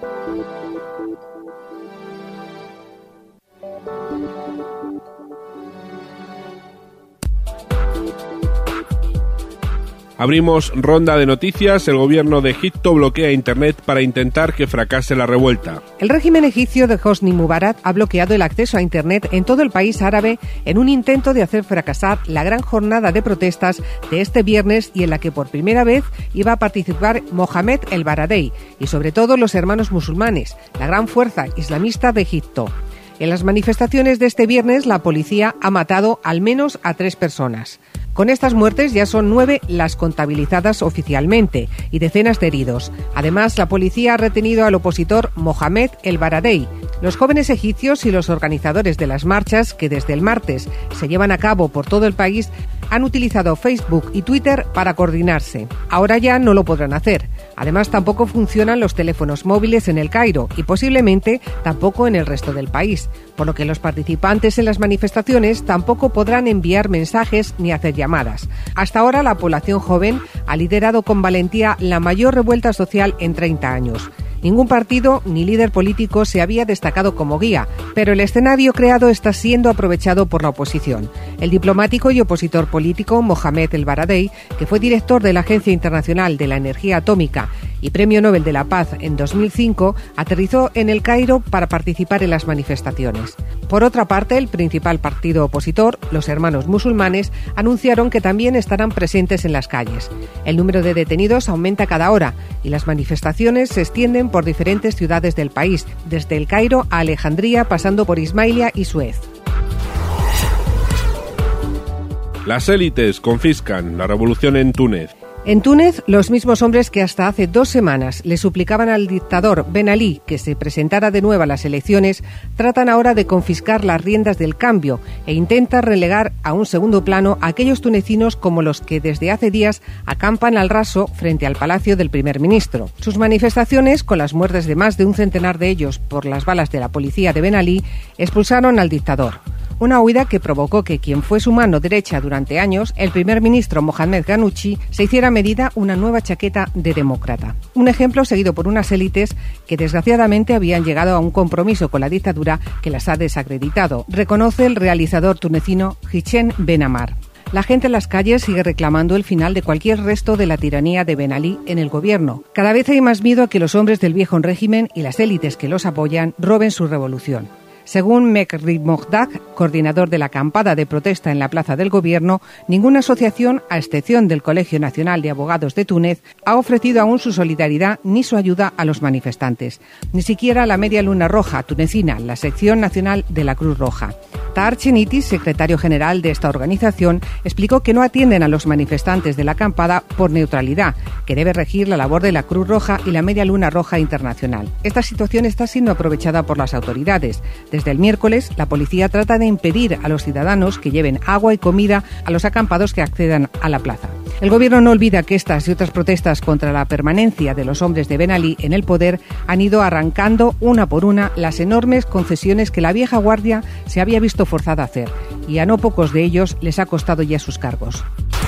Abrimos ronda de noticias. El gobierno de Egipto bloquea Internet para intentar que fracase la revuelta. El régimen egipcio de Hosni Mubarak ha bloqueado el acceso a Internet en todo el país árabe en un intento de hacer fracasar la gran jornada de protestas de este viernes y en la que por primera vez iba a participar Mohamed El Baradei y sobre todo los hermanos musulmanes, la gran fuerza islamista de Egipto. En las manifestaciones de este viernes, la policía ha matado al menos a 3 personas. Con estas muertes ya son 9 las contabilizadas oficialmente y decenas de heridos. Además, la policía ha retenido al opositor Mohamed El Baradei. Los jóvenes egipcios y los organizadores de las marchas, que desde el martes se llevan a cabo por todo el país, han utilizado Facebook y Twitter para coordinarse. Ahora ya no lo podrán hacer. Además, tampoco funcionan los teléfonos móviles en El Cairo y posiblemente tampoco en el resto del país, por lo que los participantes en las manifestaciones tampoco podrán enviar mensajes ni hacer llamadas. Hasta ahora, la población joven ha liderado con valentía la mayor revuelta social en 30 años. Ningún partido ni líder político se había destacado como guía, pero el escenario creado está siendo aprovechado por la oposición. El diplomático y opositor político Mohamed El Baradei, que fue director de la Agencia Internacional de la Energía Atómica y Premio Nobel de la Paz en 2005, aterrizó en El Cairo para participar en las manifestaciones. Por otra parte, el principal partido opositor, los Hermanos Musulmanes, anunciaron que también estarán presentes en las calles. El número de detenidos aumenta cada hora y las manifestaciones se extienden por diferentes ciudades del país, desde El Cairo a Alejandría, pasando por Ismailia y Suez. Las élites confiscan la revolución en Túnez. En Túnez, los mismos hombres que hasta hace 2 semanas le suplicaban al dictador Ben Ali que se presentara de nuevo a las elecciones, tratan ahora de confiscar las riendas del cambio e intentan relegar a un segundo plano a aquellos tunecinos como los que desde hace días acampan al raso frente al palacio del primer ministro. Sus manifestaciones, con las muertes de más de un centenar de ellos por las balas de la policía de Ben Ali, expulsaron al dictador. Una huida que provocó que quien fue su mano derecha durante años, el primer ministro Mohamed Ghannouchi, se hiciera medida una nueva chaqueta de demócrata. Un ejemplo seguido por unas élites que desgraciadamente habían llegado a un compromiso con la dictadura que las ha desacreditado, reconoce el realizador tunecino Hichem Ben Ammar. La gente en las calles sigue reclamando el final de cualquier resto de la tiranía de Ben Ali en el gobierno. Cada vez hay más miedo a que los hombres del viejo régimen y las élites que los apoyan roben su revolución. Según Mekri Moghdag, coordinador de la acampada de protesta en la Plaza del Gobierno, ninguna asociación, a excepción del Colegio Nacional de Abogados de Túnez, ha ofrecido aún su solidaridad ni su ayuda a los manifestantes. Ni siquiera la Media Luna Roja tunecina, la sección nacional de la Cruz Roja. Tahar Chenitis, secretario general de esta organización, explicó que no atienden a los manifestantes de la acampada por neutralidad, que debe regir la labor de la Cruz Roja y la Media Luna Roja Internacional. Esta situación está siendo aprovechada por las autoridades. Desde el miércoles, la policía trata de impedir a los ciudadanos que lleven agua y comida a los acampados que accedan a la plaza. El gobierno no olvida que estas y otras protestas contra la permanencia de los hombres de Ben Ali en el poder han ido arrancando una por una las enormes concesiones que la vieja guardia se había visto forzada a hacer, y a no pocos de ellos les ha costado ya sus cargos.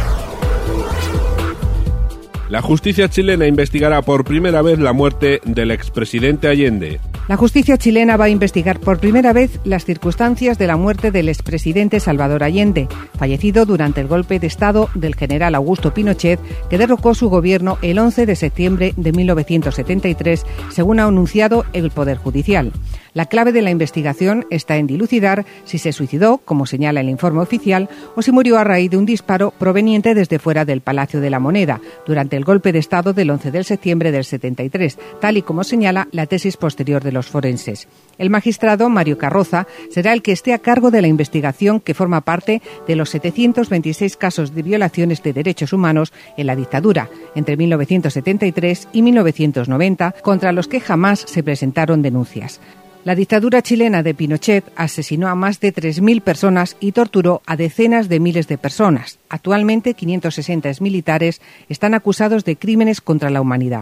La justicia chilena investigará por primera vez la muerte del expresidente Allende. La justicia chilena va a investigar por primera vez las circunstancias de la muerte del expresidente Salvador Allende, fallecido durante el golpe de Estado del general Augusto Pinochet, que derrocó su gobierno el 11 de septiembre de 1973, según ha anunciado el Poder Judicial. La clave de la investigación está en dilucidar si se suicidó, como señala el informe oficial, o si murió a raíz de un disparo proveniente desde fuera del Palacio de la Moneda, durante el golpe de Estado del 11 de septiembre del 73, tal y como señala la tesis posterior de los forenses. El magistrado Mario Carroza será el que esté a cargo de la investigación que forma parte de los 726 casos de violaciones de derechos humanos en la dictadura entre 1973 y 1990, contra los que jamás se presentaron denuncias. La dictadura chilena de Pinochet asesinó a más de 3.000 personas y torturó a decenas de miles de personas. Actualmente, 560 exmilitares están acusados de crímenes contra la humanidad.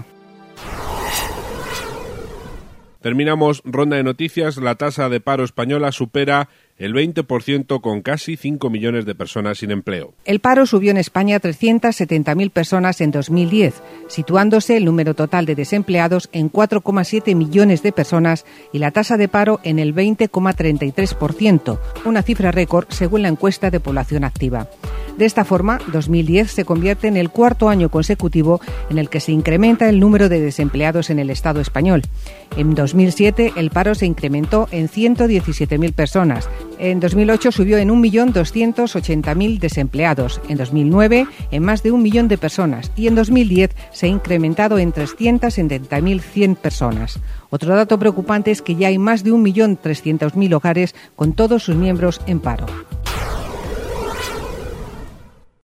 Terminamos ronda de noticias. La tasa de paro española supera el 20% con casi 5 millones de personas sin empleo. El paro subió en España a 370.000 personas en 2010, situándose el número total de desempleados en 4,7 millones de personas y la tasa de paro en el 20,33%, una cifra récord según la encuesta de población activa. De esta forma, 2010 se convierte en el cuarto año consecutivo en el que se incrementa el número de desempleados en el Estado español. En 2007 el paro se incrementó en 117.000 personas. En 2008 subió en 1.280.000 desempleados. En 2009 en más de 1 millón de personas. Y en 2010 se ha incrementado en 370.100 personas. Otro dato preocupante es que ya hay más de 1.300.000 hogares con todos sus miembros en paro.